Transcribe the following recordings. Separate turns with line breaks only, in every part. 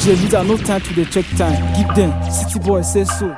DJ Vida, no time to the check time. Give them, City Boy say so.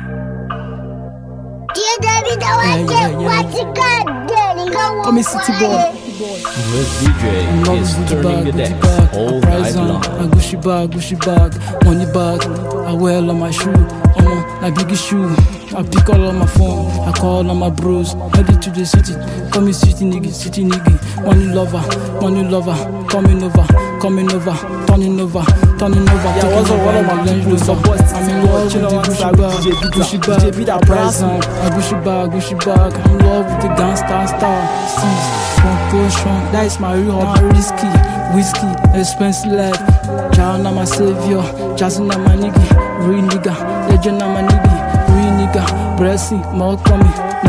Come in, City Boy.
The DJ is turning the deck all night long.
A Gucci bag, money bag. I wear all on my shoe, my biggest shoe. I pick all on my phone, I call on my bros. Headed to the city, call me city nigga. Money lover, coming over, turning over. Yeah, what's up, one of my lens, support. I'm in love with the Gucci bag, present. A Gucci bag, I'm in love with the gangsta star. Seize, composition, that is my real hobby. Risky, whiskey, expensive life. Jah na my savior, Jazzy na my nigga, real nigga, legend na my nigga. Blessing, more coming.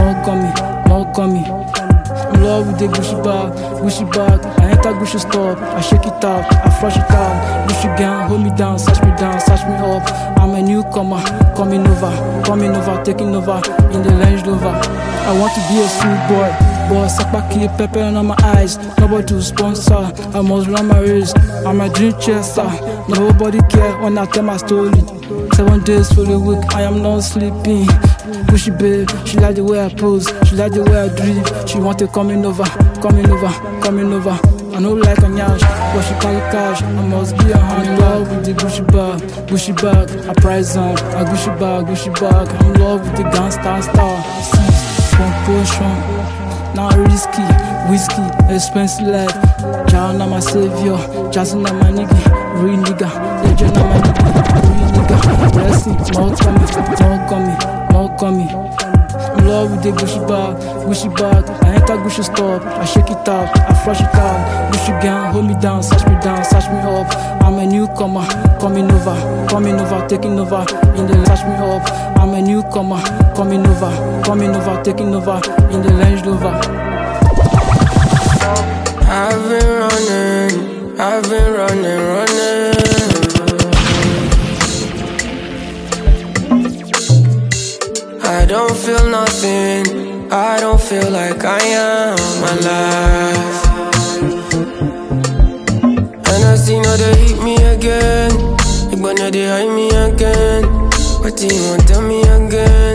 I'm in love with the Gucci bag. I enter Gucci store, I shake it out, I flush it out. Gucci gang, hold me down, search me up. I'm a newcomer, coming over, taking over in the Range Rover. I want to be a sweet boy, Sapaki, pepper on my eyes. Nobody to sponsor, I must run my race. I'm a dream chaser, nobody care when I tell my story. 7 days for the week, I am not sleeping. Gucci babe, she like the way I pose, she like the way I dream. She want to coming over. I know like a nyash, but she carry cash. I must be a hand in love with the Gucci bag. I price on a Gucci bag. I'm in love with the gangsta star. Seize, composition, now risky, whiskey, expensive life. Jah na my savior, Jazzy na my nigga, real nigga, legend na my nigga, real nigga. Blessing, more coming. I'm in love with the Gucci bag. I enter Gucci store, I shake it out, I flush it out. Gucci gang, hold me down, search me up. I'm a newcomer, coming over, taking over in the search me up. I'm a newcomer, coming over, taking over in the Range Rover.
I've been running. I don't feel nothing, I don't feel like I am alive. And I see now they hit me again, but now they hide me again. What do you want, tell me again?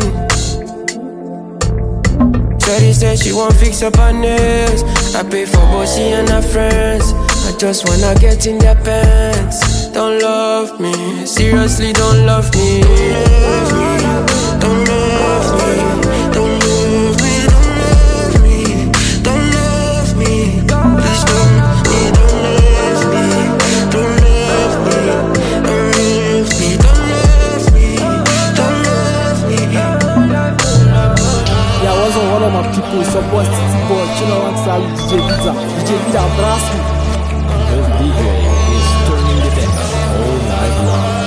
Shawty said she won't fix up her nails. I pay for both she and her friends. I just wanna get in their pants. Don't love me, seriously don't love me. Don't love me, don't love me, don't love me, don't love me, don't love me. Please don't love me, don't love me, don't love me, don't love me.
Yeah, what's up, one of my people, support City Boy, chill alongside DJ Vida. DJ Vida, abraço.
The DJ is turning the deck all night long.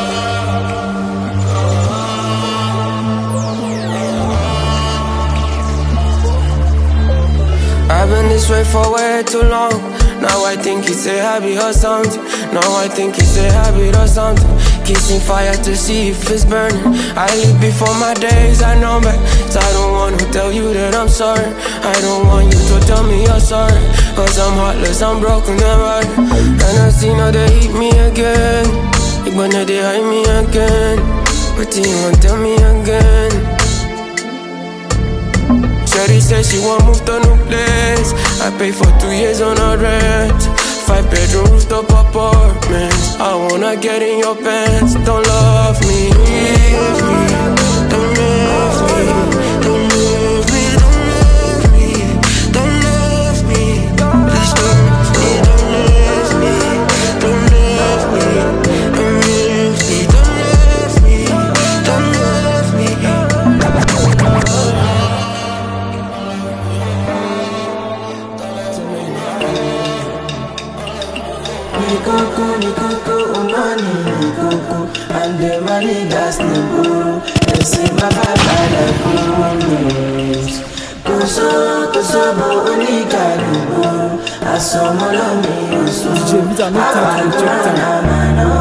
I've been this way for way too long. Now I think it's a habit or something. Kissing fire to see if it's burning. I live before my days, I know back. So I don't want to tell you that I'm sorry. I don't want you to tell me you're sorry. Cause I'm heartless, I'm broken and rotten. And I see now they hit me again, but now they hide me again. What do you want, tell me again? Shawty said she won't move to new place. I pay for 2 years on a rent. 5-bedroom rooftop apartment. I wanna get in your pants. Don't love me, don't love me, don't love me, don't love me, don't love me. Please don't love me, don't love me, don't love me, don't love me, don't love me.
Nikuku, umani nikuku. Ande mani gas niburu. Esi mababa la kumis. Kuso bo unika niburu. Asomolo mi usu.
DJ Vida, no time to check time.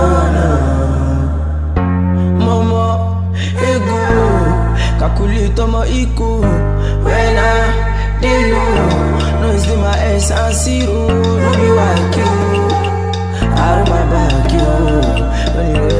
Momo, ego. Kakuli tomo iku. Wena, dilu. No is my essence, no be like you. Out of my back, you. When you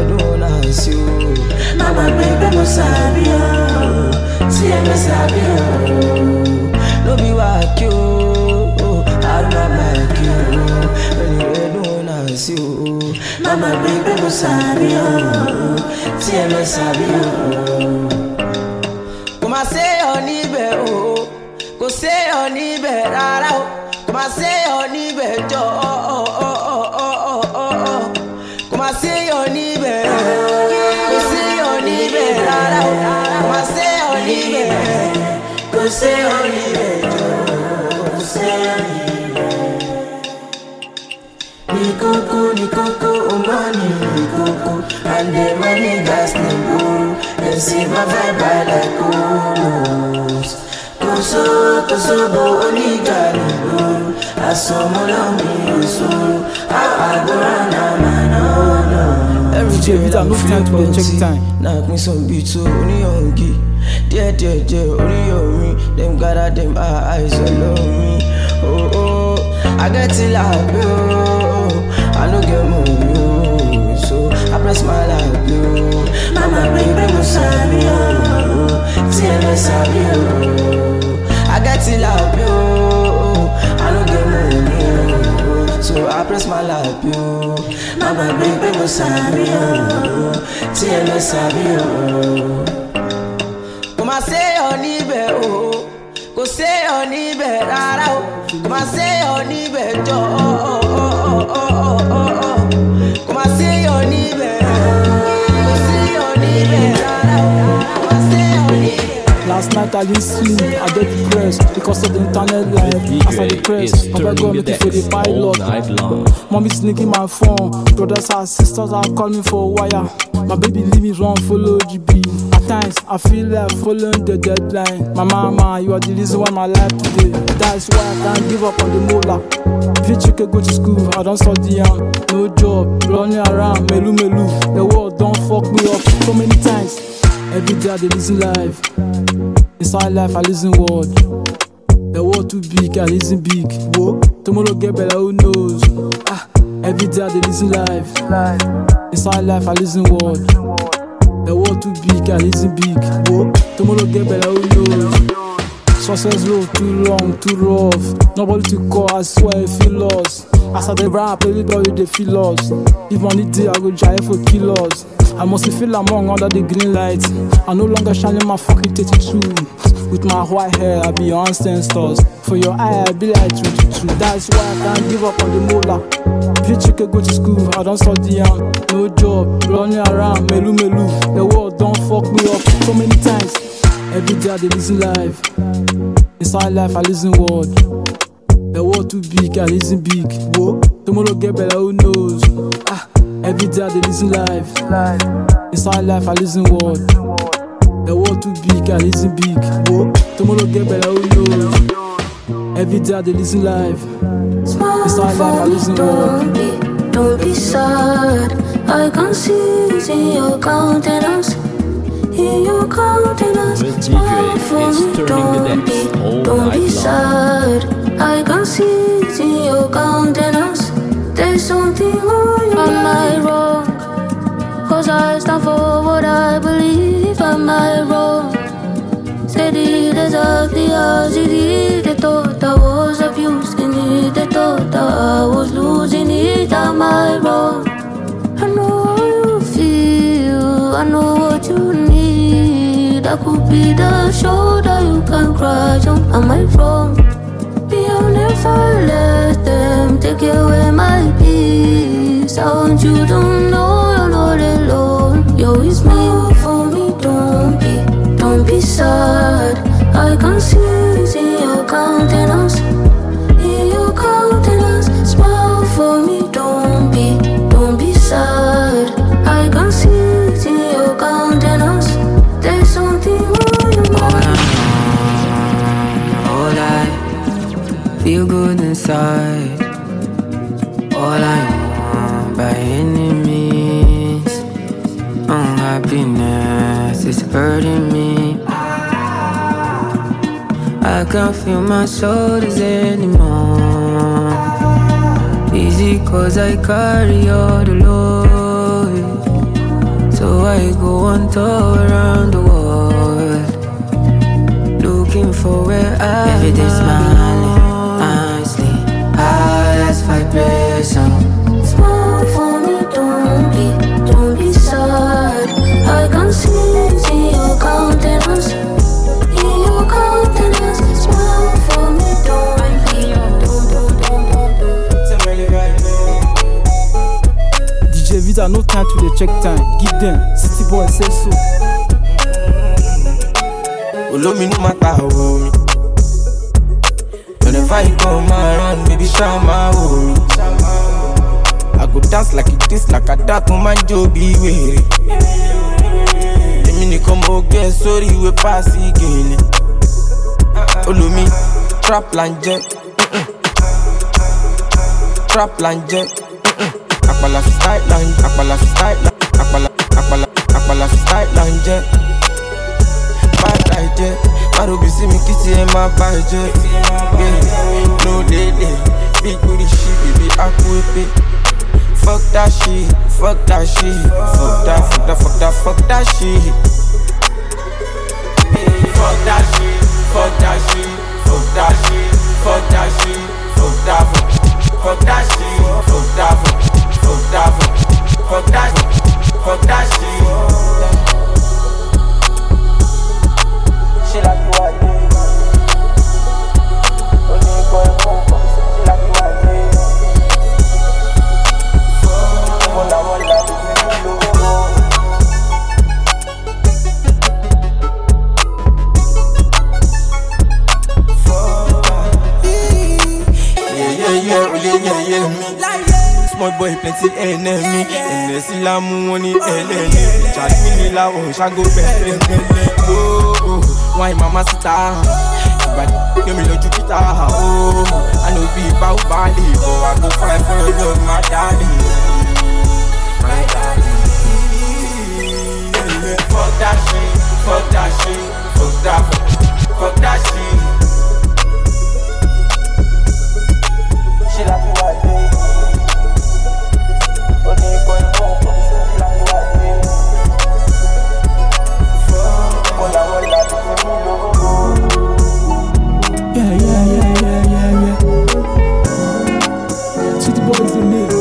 Mama baby mo sabi oh, see me sabi oh. No be walk you, I don't like you. When you don't know you, Mama baby mo sabi oh, see me sabi oh. Come I say honey be oh, go say honey be rara oh. Come I say honey be jo oh oh oh oh oh oh. Come I say honey be, go say honey be rara oh. Come I say honey be, go say honey be jo, go say honey be. Ni koko, umani ni koko, and the money gas ni guru. Them see my vibe I like kudos. Koso bo onigani guru. I saw my lonely soul. I go round man. Every day
Vita, no time to dey check time.
Knock me some beats so only yongi. Dear, only on me. Them gather them eyes all on me. Oh, I get till I go. I no get money, so I press my life, yo. Mama baby mo sabi oh, tell me sabi oh. I get till I go. I no get money, so I press my life, yo. Mama baby mo sabi oh, tell me sabi oh. Come I say honey be oh, go say honey be rara oh. Come I say honey be jo oh oh oh oh oh. Come I say honey be, go say honey be rara oh. Come I say honey be.
Last night I didn't sleep, I get depressed because of the internet life. As I depressed, Papa God looking for the pilot. Mommy sneaking my phone, brothers and sisters are calling for a wire. My baby leave me wrong, follow GB. At times I feel like following the deadline. My mama, you are the reason why my life today. That's why I can't give up on the mola. Bitch, you can go to school, I don't study no job, running around, melu. The world don't fuck me up so many times. Every day I dey listen life. Inside life I listen word. The world too big, I listen big. Whoa. Tomorrow get better, who knows? Every day I dey listen life. Inside life I listen word. The world too big, I listen big. Whoa. Tomorrow get better, who knows? Success road too long, too rough. Nobody to call, I swear I feel lost. As I dey rap, everybody they feel lost. If money day, I go drive for kilos. I must feel among under the green light. I no longer shining my fucking 32. With my white hair, I be on stores. For your eye, I be like 22. That's why I can't give up on the mola. Bitch, you can go to school, I don't study no job, running around, melu. The world don't fuck me up so many times. Every day I dey listen life. Inside life I listen word. The world too big, I listen big. Whoa. Tomorrow get better, who knows? Every day I dey listen life. Inside life I listen word. The world too big, I listen big. Whoa. Tomorrow get better, who knows? Every day I dey listen life. Inside life I listen word.
Don't be sad. I can see it in your countenance. In your countenance.
The DJ is turning the decks all
Don't be
night long.
sad. I can see it in your countenance. There's something wrong. Am I wrong? Cause I stand for what I believe. Am I wrong? Said it exactly as it is. They thought I was abusing it. They thought that I was losing it. Am I wrong? I know how you feel. I know what you need. I could be the shoulder you can cry on. Am I wrong? I'll never let them take away my peace. I want you to know you're not alone. You're with me for me. Don't be sad. I can see it in your countenance. In your countenance, smile for me. Don't be sad. I can see it in your countenance. There's something wrong in my
feel good inside. All I want by any means. Unhappiness is hurting me. I can't feel my shoulders anymore. Easy cause I carry all the load. So I go on tour around the world, looking for where I every day smiling, nicely, highest vibration.
Smile for me, don't be sad. I can see it in your countenance, Smile for me, don't.
DJ Vita, no time to the check time. Give them, City Boy say so.
Olomi no matter me. Whenever you come around, baby, shout my homie. I go dance like it is, like a dark woman, Joby way. Emi ni come get sorry we pass again. Olomi, trap lanje, trap lanje. Akbala fi style lanje, akbala fi style lanje, akbala fi style lanje. Bad idea, Maro be see me kitty in my budget. Yeah, no lady, big booty shit, baby, I could pay. Fuck that shit, fuck that shit, fuck that shit. Fuck that shit, fuck that shit, fuck that shit, fuck that shit, fuck that shit, fuck that shit, fuck that shit. She like you are dead. Only going home, she like you are dead. Yeah, me. Small boy, plenty enemy. And the Silamu money, enemy. Charge me, la, oh, shago, oh, why mama sita? But give me no Jupiter, oh. I know be about Bali, but I go fight for your love, my daddy. My daddy. Fuck that shit, fuck that shit, fuck that shit. She like you are dead. Only going home, she like you are dead.
Yeah. City Boys in me.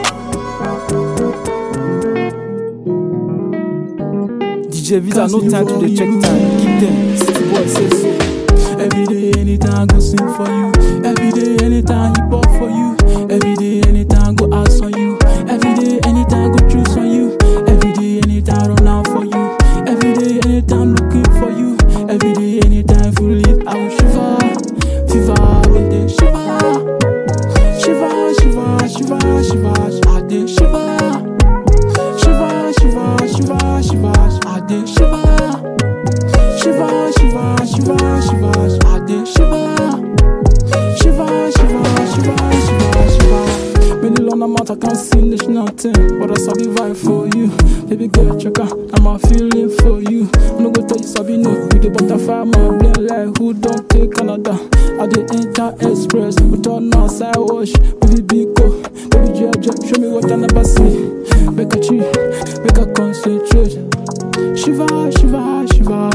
DJ Visa, no time to the check time. Give them, City Boys say so. Every day, anytime I go sing for you. Every day, anytime hip hop for you. Every day, anytime I go ask on you. Every day, anytime I go choose on you. Every day, anytime I run out for you. Every day, anytime looking for you. Every day, anytime you leave, I will shiver. Fever, when they shiver. Shiver, shiver, shiver, shiver. I dey shiver. Shiver, shiver, shiver, shiver. I dey shiver. Shiver, shiver, shiver, shiver. I dey shiver. Shiver, shiver, shiver, shiver, shiver. Many long amount I can't sing this nothing, but I sabi vibe for you. Baby girl, check out, I'm a feeling for you. I'm no go tell you sabi no, you the butterfly my brain like who don't take Canada. I dey enter express, we turn on side wash, baby Biko, baby Georgia, show me what I never see. Make a cheat, make a concentrate. Shiva, shiva, shiva.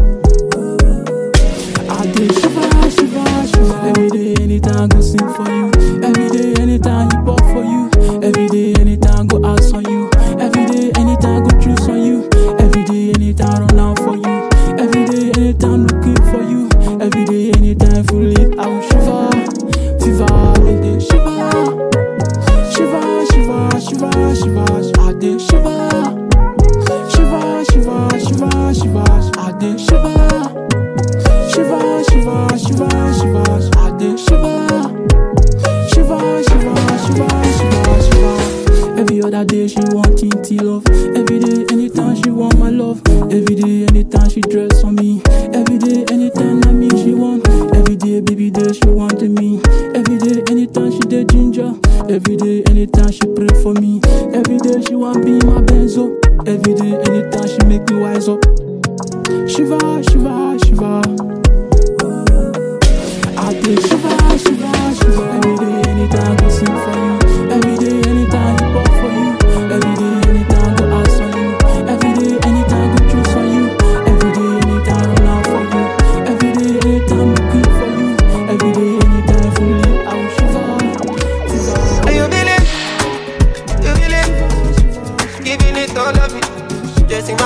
I dey shiva, shiva, shiva. Every day, anytime I go sing for you. Every day, anytime hip hop for you. Every day, anytime I go ask on you. Every day, anytime I go choose on you. Every day, anytime I run out for you. Every day, anytime looking for you. Every day, anytime you leave, I will shiver. Fever, when they shiver. Shiver, shiver, shiver, shiver. I dey shiver. Shiver, shiver, shiver, shiver. I dey shiver. Shiver, shiver, shiver, shiver. I dey shiver. Shiver, shiver, shiver, shiver, shiver. Every other day she want it love. Every day, anytime she want my love. Every day, anytime she dress on me. Every day, anytime I mean she want. Every day, baby day she want me. Every day, anytime she dey ginger. Every day, anytime she pray for me. Every day she want be my benzo. Every day, anytime she make me wise up. Shiva, shiva, shiva. I dey shiva, shiva, shiva. Every day, anytime I go sing for you. Every day, anytime hip hop for you. Every day, anytime I go ask on you.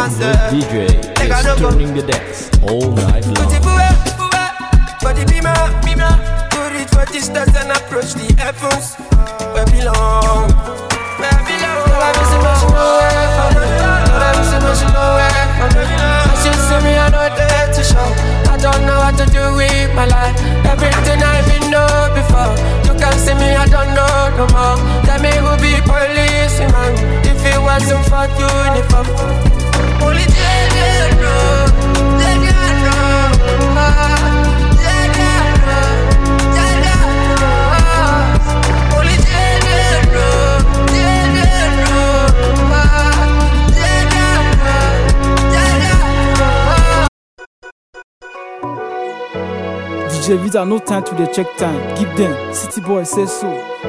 myself.
This DJ is turning the decks all night long.
Body be my, to reach for the stars and approach the heavens. Where belong, where belong. Love is emotional way for me. Love is emotional way for me. As you see me, I know there to show. I don't know what to do with my life. Everything I've been know before. You can see me, I don't know no more. Tell me who be policeman. If it wasn't for uniform, only they know, they know.
DJ Vida, no time to the check time. Give them. City boy says so.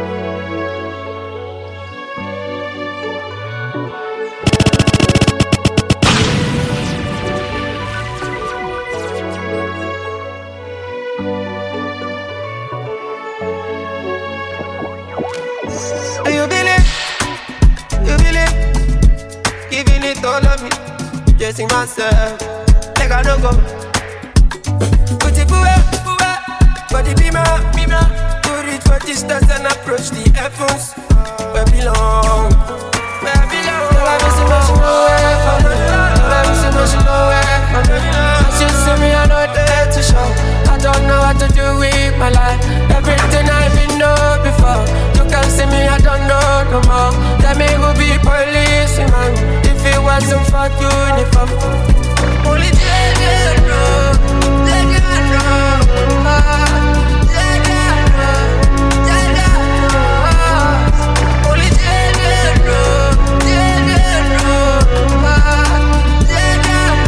You believe, giving it all of me, chasing myself, like I don't go. Put it away, body be my, to reach for the stars and approach the heavens. Where belong, where belong. Love is emotional way for me, love is emotional way for me. As you see me, I know there to show. I don't know what to do with my life. Everything I've been know before. You can see me, I don't know no more. Tell me who be policeman. If it wasn't for uniform, only they know, they know. They know. Only they know, they know. They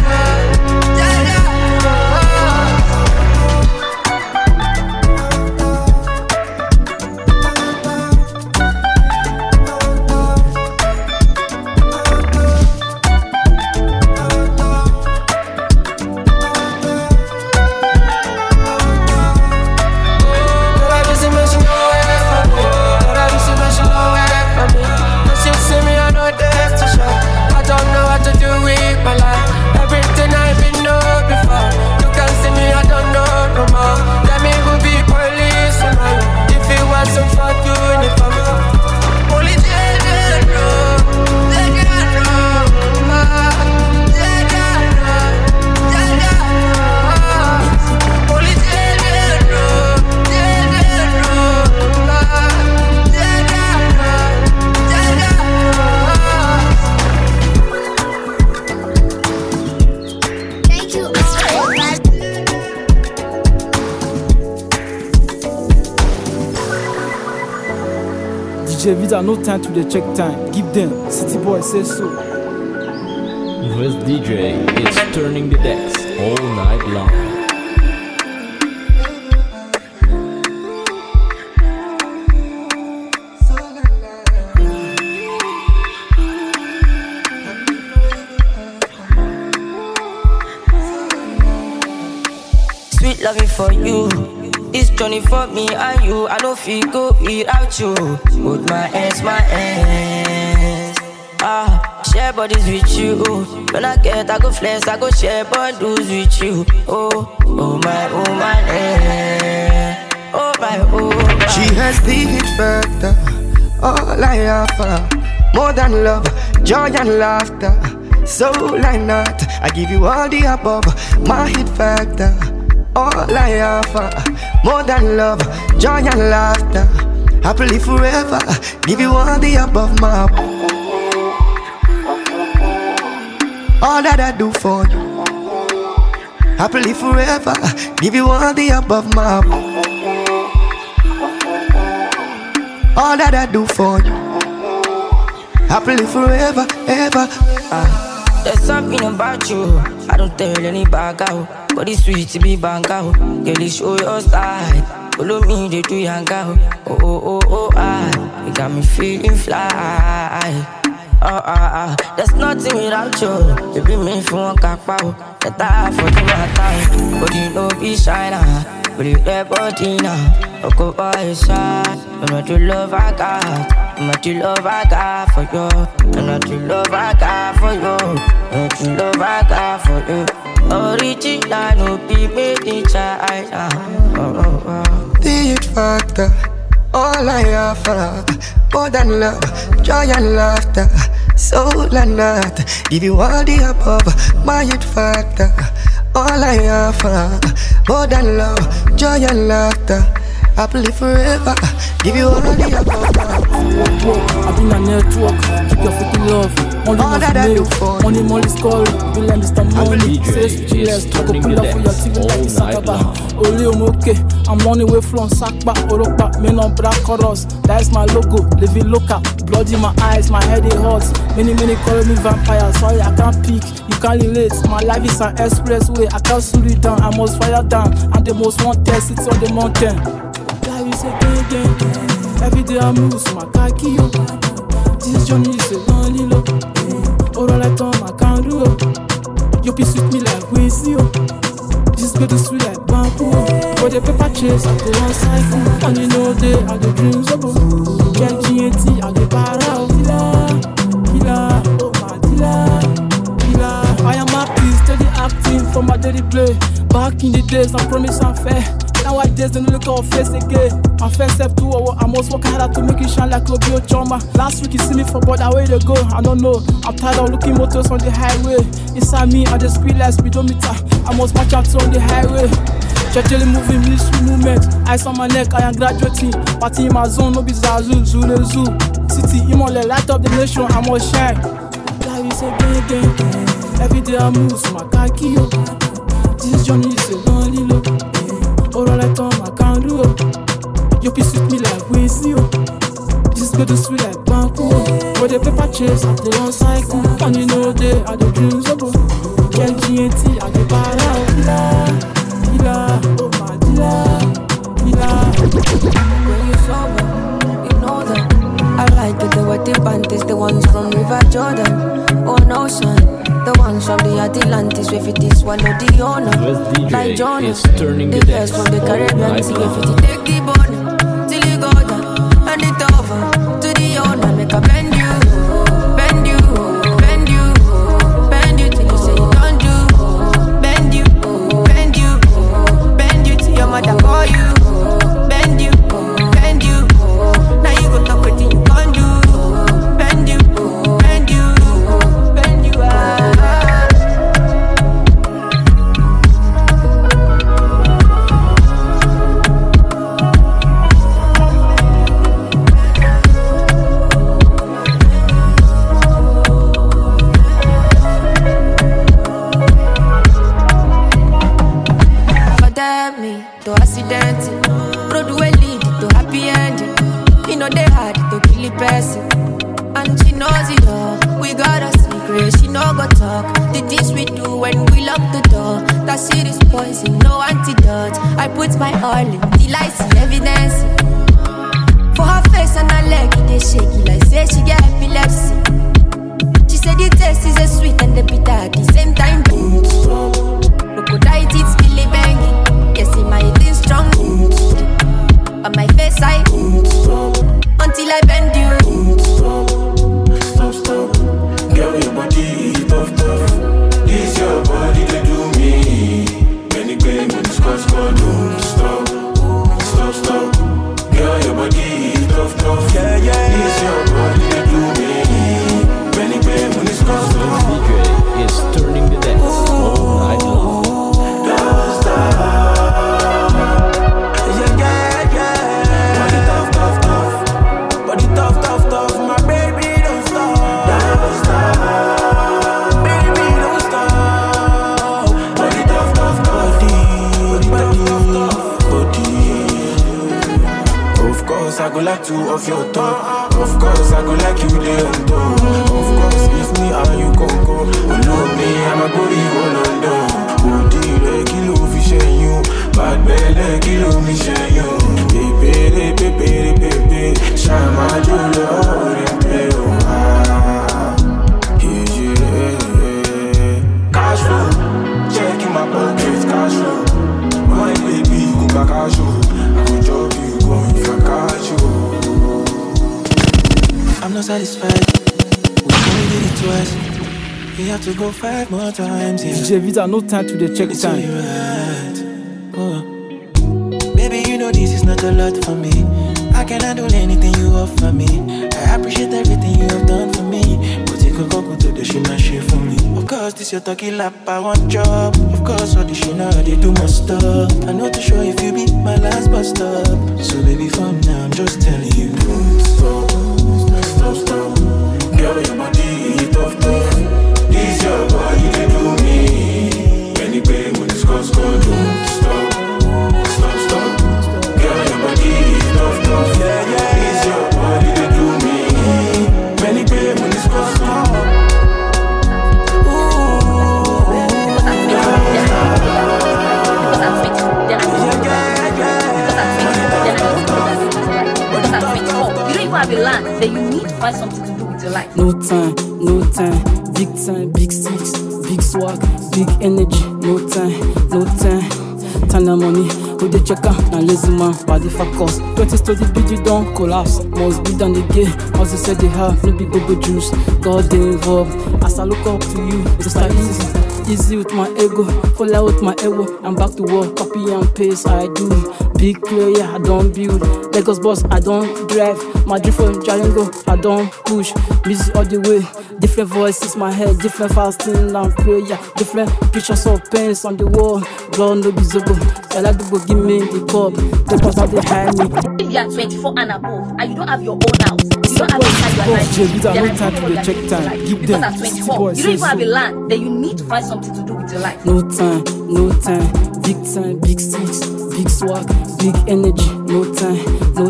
DJ Vida, no time to the check time. Give them. City boy says so.
This DJ is turning the decks all night long.
Sweet loving for you. This journey for me and you. I don't feel go without you. Hold my hands, my hands. Share bodies with you. When I get, I go flex, I go share bundles with you. Oh my, oh my.
She has the hit factor, all I offer. More than love, joy and laughter. So like not, I give you all the above. My hit factor, all I offer. More than love, joy and laughter. Happily forever, give you all the above, my. All that I do for you. Happily forever, give you all the above, my. All that I do for you. Happily forever, ever.
There's something about you I don't tell any bag out. But it's sweet to be bang out. Girl, you show your style. Follow me, they do young out. You got me feeling fly. There's nothing without you. You be me for one kakpao. The time for the matter. But you know be shy now. But you get body now. Look up by your side. You know the love I got. How much love I got for you? How much love I got for you? How much love I got for you? Original, no be made in China.
The it factor, all I offer, more than love, joy and laughter, soul and heart. Give you all the above, my it factor. All I offer, more than love, joy and laughter. Happily forever, give you all the above.
I've been a network, keep your freaking love. Only
All that I
mail,
look for.
money, money scoring. Will Mr. Money,
DJ
say speechless. I go pull up for your TV like it's Sakaba. Only okay, I'm on the way from Sakba, Oropa, men on black chorus. That's my logo, living local. Blood in my eyes, my head it hurts. Many call me vampire, sorry I can't pick. You can't relate, my life is an expressway. I can't slow it down, I must fire down. And the most wanted sits on the mountain. Life is a game. Every day I move, so my car key up. This journey is a lonely low. All I turn, I can't do it. You be sweet me like Weezy. This bed is sweet like bamboo. For the paper chase, I go on cycle. And you know they are the dreams of get GNT, I get para. Killer, oh my killer. I am happy, steady acting for my daily play. Back in the days, I promise I'm fair. Nowadays, they don't look our face again. My first step to I must work harder to make it shine like Lobio Choma. Last week, you see me for border, where they go? I don't know. I'm tired of looking motors on the highway. Inside me, I just speed like speedometer. I must march out on the highway. Jejely moving, mystery movement. Ice on my neck, I am graduating. Party in my zone, no be Zazu, Zulu, Zoo. City, Imole, light up the nation, I must shine. Life is a game. Every day I move, so my car key up. This journey is a lonely low. All I turn, I can't do it. You be sweet me like Weezy. This bed is sweet like Banco. For the paper chase, I go on cycle. And you know they are the dreams of get GNT, I get para. Killer, oh my killer.
When you sober, you know that I like the wetty panties, the ones from River Jordan. Oh no, son, the ones from the Atlantis. If it is one of the owner, like Jonah, the best from the Caribbean. See if it take the bone till you go down, and it over to the owner. Make a bend you till you say you don't do. Bend you till your mother call you. Bend you. Now you go talk what you can't do. Bend you. Me to accident, road will lead to happy ending. You know they had to kill the person, and she knows it all. We got a secret, she no go talk. The things we do when we lock the door, that shit is poison, no antidote. I put my all in till I see evidence. For her face and her leg, it is shaky like say she get epilepsy. She said the taste is a sweet and the bitter at the same time. Crocodile teeth really banging. Yes, in my eating strong. On my face I until I bend you.
Stop. Girl, your body tough. This your body to do me. Many claim when it's cause don't stop. Girl, your body tough. This your body to do me. Many claim when it's cause
DJ is turning the decks all night long.
don't stop. Body tough, my baby don't stop. Baby don't stop. Body tough, body. Of course I go like two of your top. Of course I go like you there on top. Of course if me and you go. Alone me I'm a body all on down. Body kilo fish and you. Bad belly kilo me share you. Pepe, Shama Jula Orimpeo. Cash flow, checking my pockets, cash flow. My baby, go back cash flow. I go drop you, go if I catch you. satisfied. We only did it twice. We have to go 5 more times, yeah.
DJ Vita, no time to the check
It's
time.
only right. Oh. Baby, you know this is not a lot for me. I can handle anything you offer me. I appreciate everything you have done for me. But you can go to the shit, not shit for me. Of course, this your talking lap, I want job. Of course, all the shit now, they do my stuff. I know to show if you be my last bus stop. So baby, from now, I'm just telling you. Don't stop, stop, stop. Girl, your body, tough, tough. This your body, they do me. Any pain when it's cause, don't stop, stop, stop. Girl, your body is tough, tough. Yeah, yeah. This your body, they do me. Many pain when it's cause, don't.
Have a land, then you need to find something to do with your life.
No time, big time, big six, big swag, big energy. No time, time and money. Who they check out, now lazy man, body for cost. 20 study BG don't collapse. Must be done again, as they said they have, no big go juice. God they involved, as I look up to you, it's not easy with my ego, fall out with my ego. I'm back to work, copy and paste, I do. Big player, I don't build. Lagos boss, I don't drive. My different Jalingo, I don't push. Music all the way, different voices, my head, different fasting and prayer, different pictures of pains on the wall. Blood no be zobo. I like to go give me the cup. The person behind me.
If you are 24 and above and you don't have your own house, you don't have a car, you are
no time to the check time. Give
because
them.
at 24, you don't even have a land, then you need to find something to do with your life.
No time, big time, big six, big swag, big energy. No time,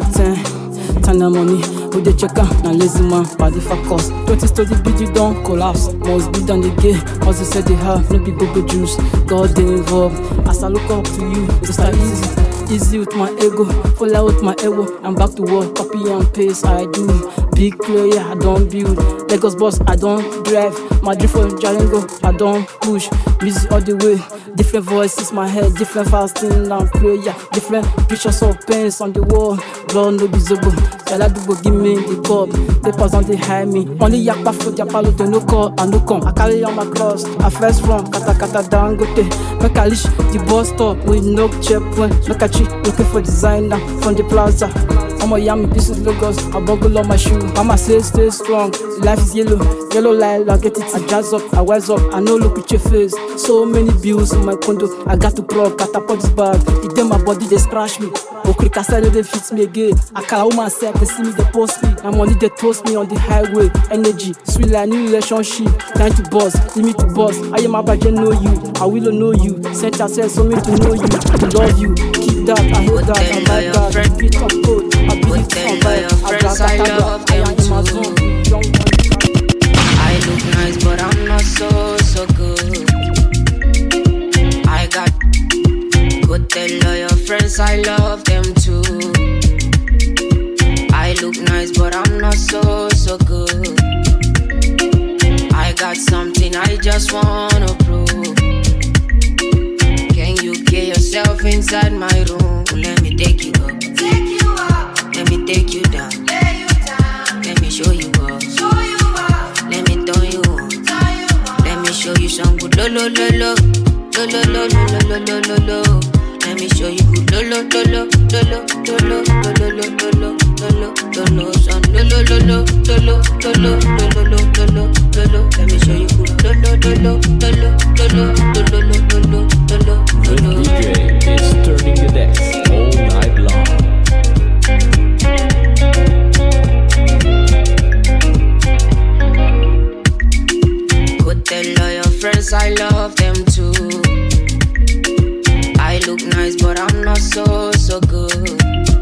time and money. Who they check out, now lazy man, body for cost. 20 study BG don't collapse. Must be done again, as they said they have, no big go juice. God they involved, as I look up to you, it's not easy with my ego, fall out with my ego. I'm back to work, copy and paste, I do. Big player, I don't build. Lagos boss, I don't drive. My different Jalingo, I don't push. Music all the way, different voices, my head, different fasting and prayer, different pictures of pains on the wall. Blood no be zobo. I like to go give me the cup. Papers on the high me. Only yakpa for Japalo, they no call, I no come. I carry on my cross. I first from Kata Dangote. Make I reach the bus stop with no checkpoint. Make I cheat, looking for designer from the plaza. I'm a yummy piece of Lagos, I buckle on my shoe. Mama say stay strong, life is yellow light, I get it, I jazz up, I wise up, I know look at your face. So many bills in my condo, I got to prop, catapult this bag. It then my body, they scratch me. Okrika side, they fit me again. I can't hold myself, they see me, they post me. My money, they toast me on the highway. Energy, sweet like new relationship. Time to boss, limit to boss. I am a budget, know you, I will know you. Sent yourself so me to know you, to love you. Keep that, I hate that, I like that. Beat up code. I look
nice, but I'm not so good. I got good, tell all your friends I love them too. I look nice, but I'm not so good. I got something I just wanna prove. Can you get yourself inside my room? Let me take you up. Let me take you down. Let me show you up. Let me turn you on. Let me show you some good lo lo lo lo lo lo lo lo lo lo lo lo. Let me show you good lo lo lo lo lo lo lo lo lo lo lo lo lo son lo lo lo lo lo lo lo lo lo lo lo. Let me show you good lo lo lo lo lo lo lo lo lo lo.
The DJ is turning the decks all night long.
Tell all your friends I love them too. I look nice, but I'm not so good.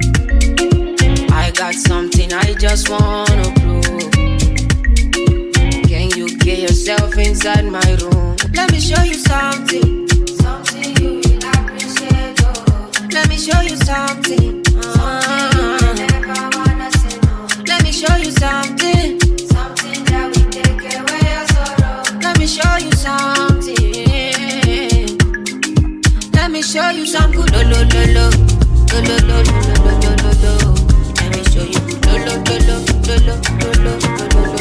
I got something I just wanna prove. Can you get yourself inside my room? Let me show you something, something you will appreciate. Oh. Let me show you something, something you never wanna say no. Let me show you something, something that will take away your sorrow. Let me show you something. Let me show you some good lo lo lo lo lo lo lo lo lo lo lo. Let me show you good lo lo lo lo lo lo lo lo.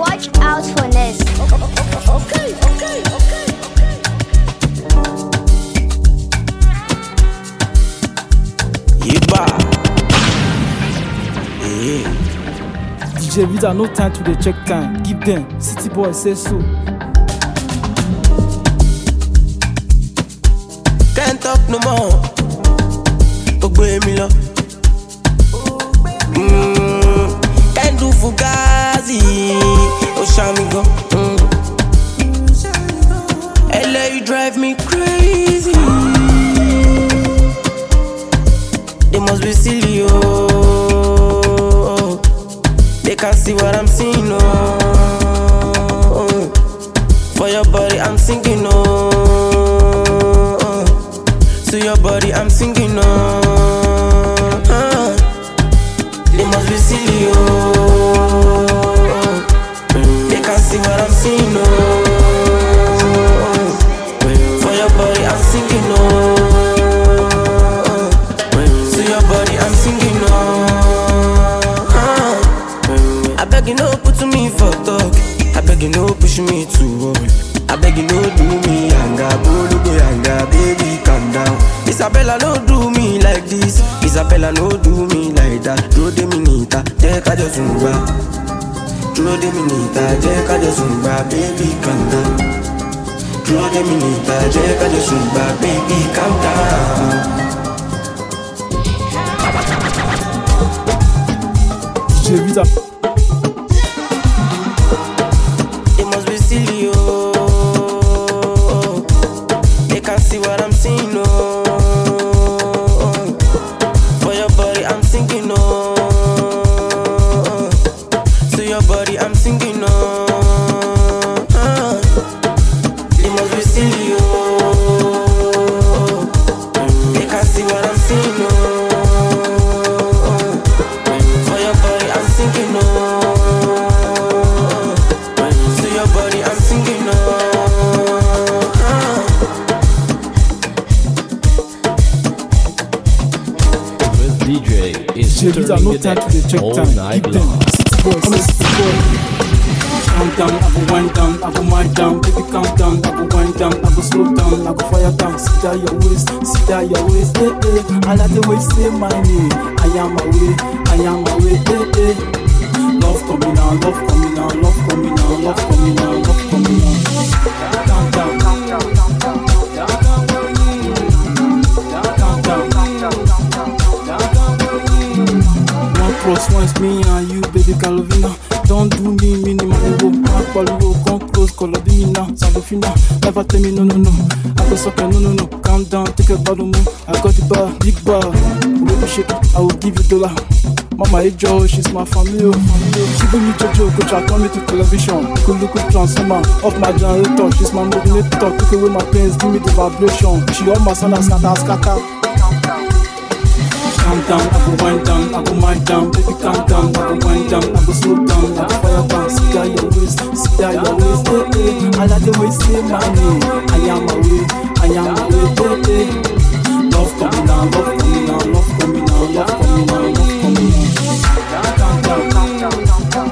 Watch out for this. Okay.
DJ Vida, no time to the check time. Give them. City boy say so.
Can't talk no more. Ogbe can't do Fugazi. Oshamigo. LA, you drive me crazy. They must be silly, oh. They can't see what I'm seeing, oh. For your body, I'm singing, oh. To your body, I'm singing, oh. They must be silly, oh. They can't see what I'm seeing, oh. For your body, I'm singing, oh. To your body, I'm singing, oh. I beg you, no put me for talk. I beg you, no push me to work. I beg you, no do me yanga, yanga, baby, calm down. Isabella, no do me like this. Isabella, no do me like that. Draw the minita, take a just zumba. Draw the minita, take a just zumba, baby, calm down. Draw the minita, take a just zumba, baby, calm down.
DJ Vida.
It must be silly, oh. They can't see what I'm seeing, oh. For your body, I'm singing, oh. To your body, I'm singing, oh. It must be silly, oh. They can't see what I'm seeing, oh. For your body, I'm singing, oh. To your body, I'm singing, oh.
DJ is
DJ Vida, no
turning the
time to the
decks
check
all
time.
night
Give them.
long.
City boy, come on, city boy. Calm down, I go wind down, I go mind down, baby calm down, I go wind down, I go slow down, I go fire down, sit down your waist, eh. I like the way you say my name, I am my way, eh. Love coming now, love coming now, love coming now, love coming now, love coming now. Calm down, calm down, calm down, calm down. 1+1 is me and you, baby Calovina. Don't do me minimal, go come close, color be me now, Salofina. Never tell me no. I go suck no. Calm down, take a bottle move. I got the bar, big bar. Baby shake it, I will give you $. Mama Ejo, she's my family. She give me Jojo, coach, I turn me to television. Look transformer, off my generator. She's my modulator, take away my pains, give me the vibration. She all my son, scatter. Calm down, I go wind down, I go mind down, baby calm down, I go wind down, I go slow down, I go fire down, sit down your waist, eh. I like the way you say my name, I am my way, eh. Love coming now, love coming now, love coming now, love coming now, love coming now. Calm down, calm down, calm down,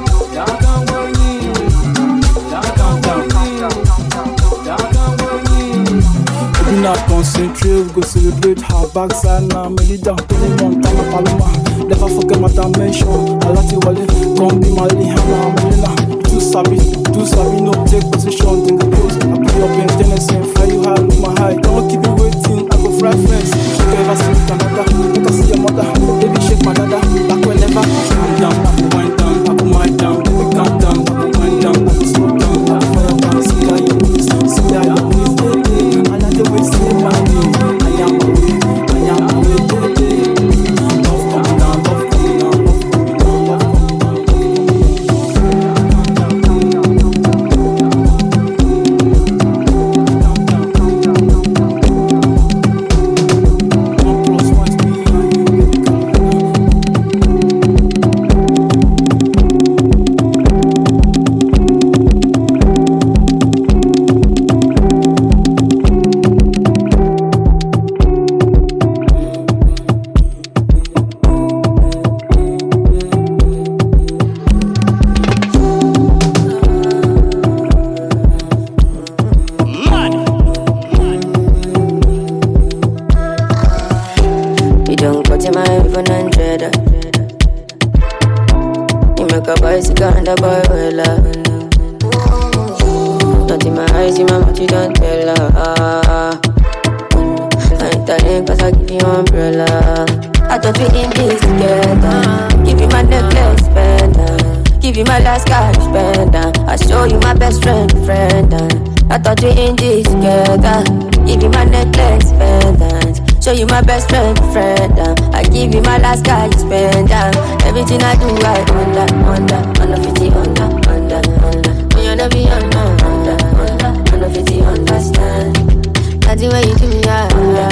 now concentrate, we go celebrate her backside now. Melida, 21, Tana Paloma. Never forget my dimension. Alati Wale, come be my Lihana, Melina. Too sabi, no take position. Then the post, I put up in Tennessee and fly you high, look my high. Don't keep you waiting, I go fry friends. You can ever see Canada, I can see your mother. Baby shake my dada, back whenever. Calm down, I go wind down, I go mind down. Baby calm down, I go wind down, I go slow down, I go fire down. See how you waist, eh. I like the way you say my name, I am my way, eh. Love coming now, love coming now, love coming now, love coming now. 1+1 is me
don't cut in my iPhone 100. You make a boy sick and a boy well. Not in my eyes, in my mouth, you don't tell her. I ain't telling cause I give you umbrella. I thought we in this together. Give you my necklace, pendant. Give you my last cash, pendant. I show you my best friend. I thought we in this together. Give you my necklace, pendant. Show you my best friend. I give you my last cash, pendant. Everything I do, I under 50, under. Me under be under 50, understand. That's the way you do me, under.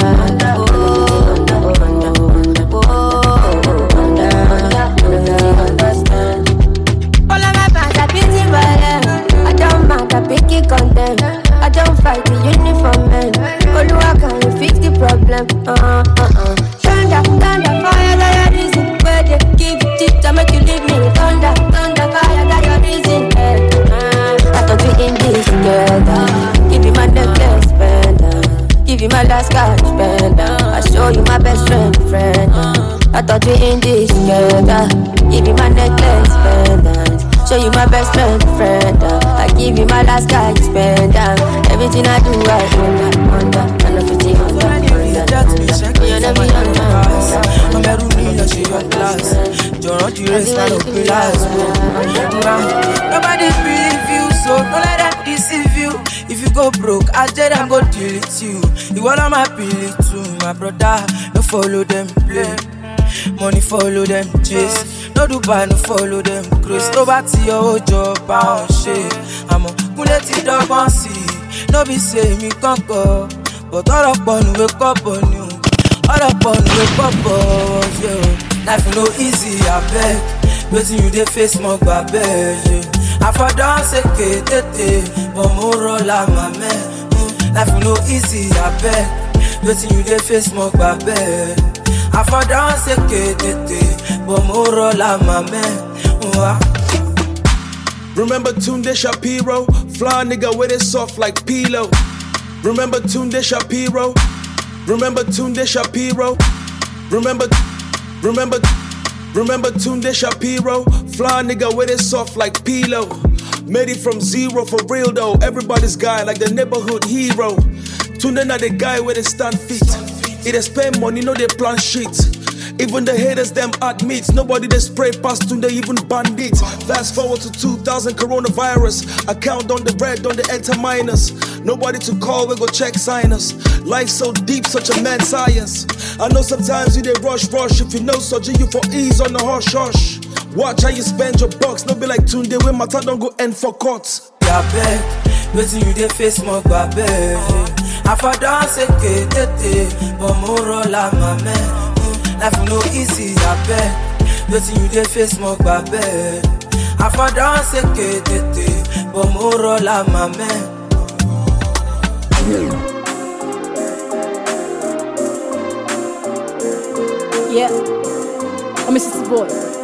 All of my fans are busy violent. I don't mind, I pick it content. I don't fight the uniform men. Oluwa, can you fix the problem? Thunder, fire, that your reason. Where they give you tip to make you leave me. Thunder, fire, that your reason. I thought we in this together. Give you my necklace, pendant. Give you my last cash, pendant. I show you my best friend. I thought we in this together. Give you my necklace, pendant. Show you my best friend. I give you my last cash, pendant. Everything I do, I under 50, under. You never be under.
I'm a room, she your class. Don't you rest, I don't realize. Nobody believe you, so don't let them deceive you. If you go broke, I tell them go delete you. You want my pili too, my brother. No follow them, play. Money follow them, chase. No Dubai, no follow them, Chris. Nobody your job, bound shit. I'm a bullet dog on see. No be say me can't go, but all up on you, wake up on you. All up on you, wake up on you. Life no easy, I beg. Waiting you they face more bad, yeah. I for dance a kete, but more la my man. Life no easy, I beg. Waiting you they face more bad, I for dance a kete, but more la my man.
Remember Tunde Shapiro, fly nigga with it soft like pillow. Remember Tunde Shapiro. Remember Tunde Shapiro. Remember Tunde Shapiro, fly nigga with it soft like pillow. Made it from zero for real though. Everybody's guy like the neighborhood hero. Tunde not the guy where they stand feet. It they spend money, no they plan shit. Even the haters them admit nobody they spray past Tunde, even bandits. Fast forward to 2000 coronavirus. I count on the bread, on the enter minus. Nobody to call, we go check signers. Life so deep, such a mad science. I know sometimes you they rush. If you know surgery, you for ease on the hush. Watch how you spend your bucks. No be like Tunde when my time don't go end for court.
Yeah, babe, waiting you they face more babe. I for dance a kete, but more la my man. Life no easy, I bet. Waiting you they face more babe. I for dance a kete, but more la my man.
Yeah, I'm a sister boy.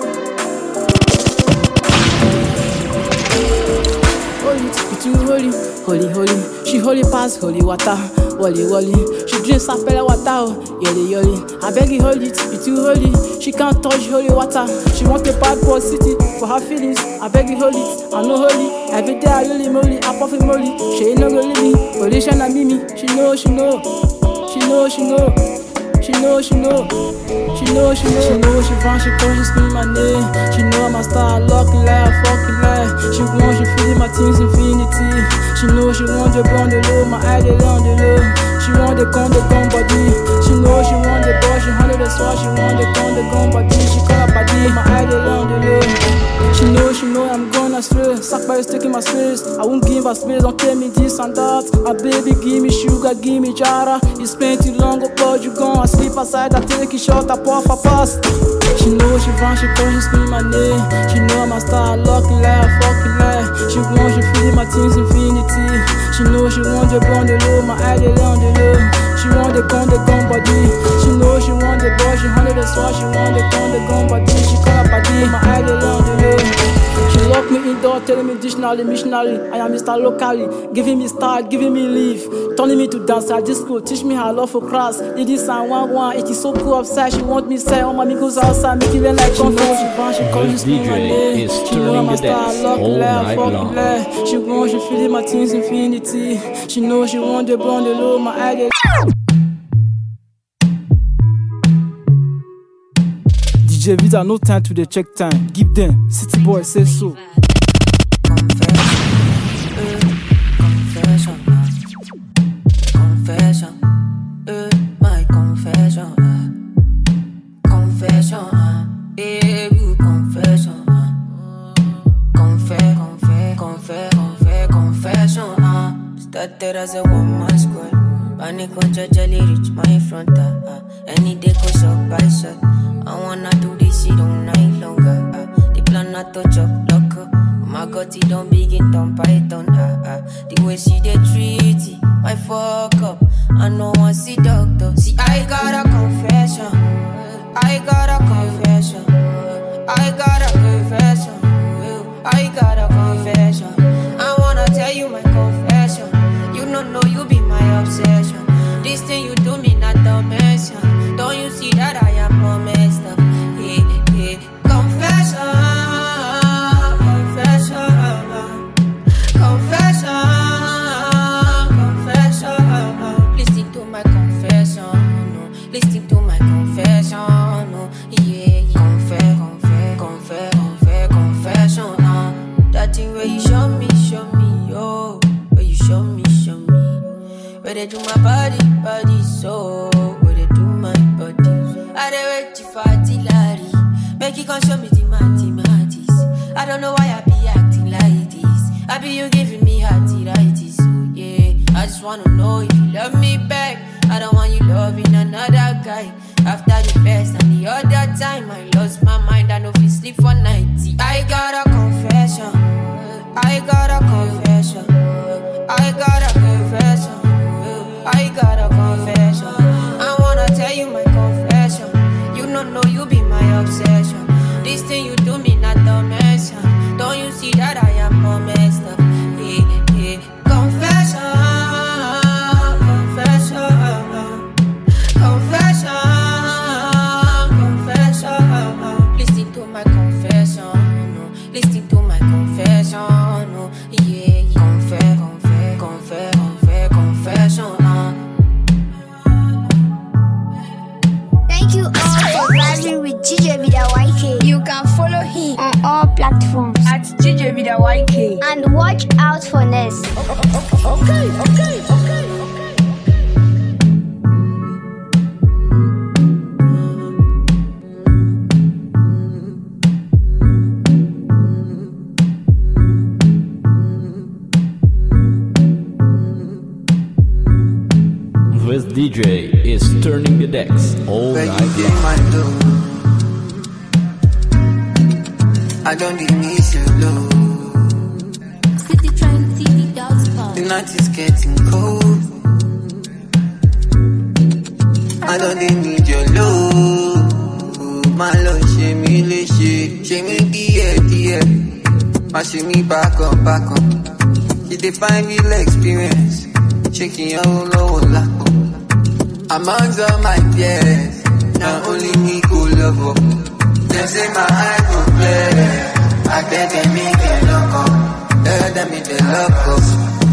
Holy, you too holy. She holy pass holy water. Wally. She drinks sapele water. Yoli. I beg you hold it, you too holy. She can't touch holy water. She want a bad boy city for her feelings. I beg you hold it, I know holy. Every day I holy moly, I puff moly. She ain't no go leave me. Holy shana mimi. She know. She found, she calls, she scream my name. She know I'm a star, lucky life, fucking life. She want, she feeling my team's infinity. She know she want the bond, the low, my eye, they on the low. She want the gun body. She know she want the boy, she handle the sword. She want the gun body. She call her body, my eye, they on the low. She know I'm going astray. Sack by taking my space. I won't give her space, don't tell me this and that. My baby, give me sugar, give me jara. It's plenty long, but you gone. I sleep outside, I take it short, I puff, I pass. She know she found, she calls, she scream my name. She know I'm a star, lucky life, fucking life. She want, she feeling my team's infinity. She know she want the bond, the low, my eye, they on the low. She want the gun body. She know she want the boy, she handle the sword. She want the gun body. She call her body, my eye, they on the low. She lock me indoor, telling me dictionary, missionary. I am Mr. Locally, giving me style, giving me leave, turning me to dance at disco, teach me how love for class. It is and one, it is so cool upside. She want me say, all my amigos outside, make it learn like Kung Fu. She calls me my name. She know I'm a star, love left, fuck left. She want, she feeling my teens infinity. She know she want the blonde, the low, my eye. DJ Vida, no time to the check time. Give them, City Boy say so.
Confession, my confession, confession, good confession, confession. Started as a one-man squad. Panic when jelly reach my front. Any day goes up by shot. I wanna do this shit all night longer. The plan not to chop locker. My gut it don't begin to python. The way she dey treat it, I fuck up. I know I see doctor. See, I got a confession. I got a confession. I got a confession. I got a confession. I wanna tell you my confession. You don't know you be my obsession. This thing you do me not the mention. Don't you see that I am all messed up? Yeah, yeah. Confession, confession, confession, confession. Listen to my confession, no. Listen to my confession, no. Yeah, confession. That thing where you show me, oh. Where you show me. Where they do my body, so. Where they do my body. I dey wait for artillery. Make you come show me the mathematics. I don't know why I be acting like this. I be you giving me arthritis, so yeah. I just wanna know if you love me back. I don't want you loving another guy. After the first and the other time, I lost my mind. I know if you sleep for night. I got a confession. I got a confession. I got a confession. I got a confession. I wanna tell you my confession. You don't know you be my obsession. This thing you do me not the mention. Don't you see that I am all messed up? Yeah, yeah. Confession, confession. Listen to my confession, no. Listen to my confession, no. Yeah, confession.
Thank you all for vibing with DJ Vida YK. You can follow him on all platforms at DJ Vida YK and watch out for Ness. Okay.
This DJ is turning the decks all night long.
I don't need me so low. The night is getting cold. I don't need your love. My love, she me dear. My she me back up. She define real experience. Shaking your low lap. Amongst all my peers, not only me could love up. They say my eye go play. I bet they make it lock up. Tell them if they lock up.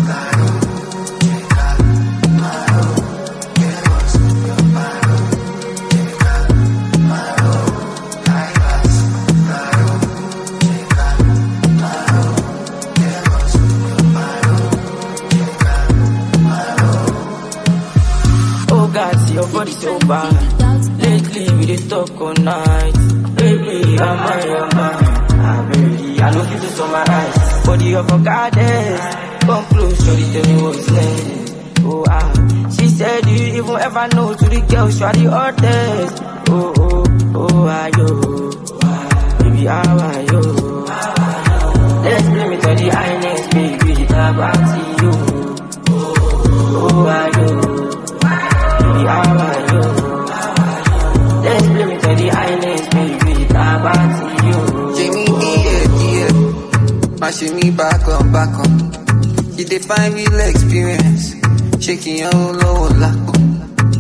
Your body so bad. Lately we dey talk all night. Baby, I'm your man. Baby, I know you to summarize. Body of a goddess. Come close, shorty, tell me what's next. Oh, she said, do you even ever know to the girl, you are the hottest. Oh, ayo. Baby, how are you? Let's bring it to the highness, baby, it's about you. Oh, ayo. How are you? Let's blame it to the islands, baby. It's about you.
Jamie, dear. Mashing me back up. You define real experience. Shaking your low lap.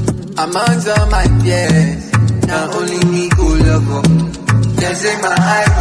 Amongst all my peers, now only me go love up. They say my eyes